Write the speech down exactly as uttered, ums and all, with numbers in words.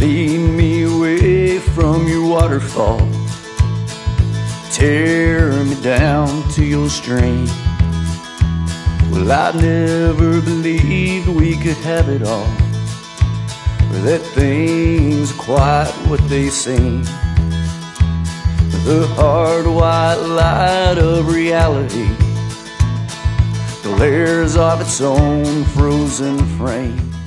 lead me away from your waterfall, tear me down to your stream. Well, I never believed we could have it all, or that things are quite what they seem. The hard white light of reality glares off its own frozen frame.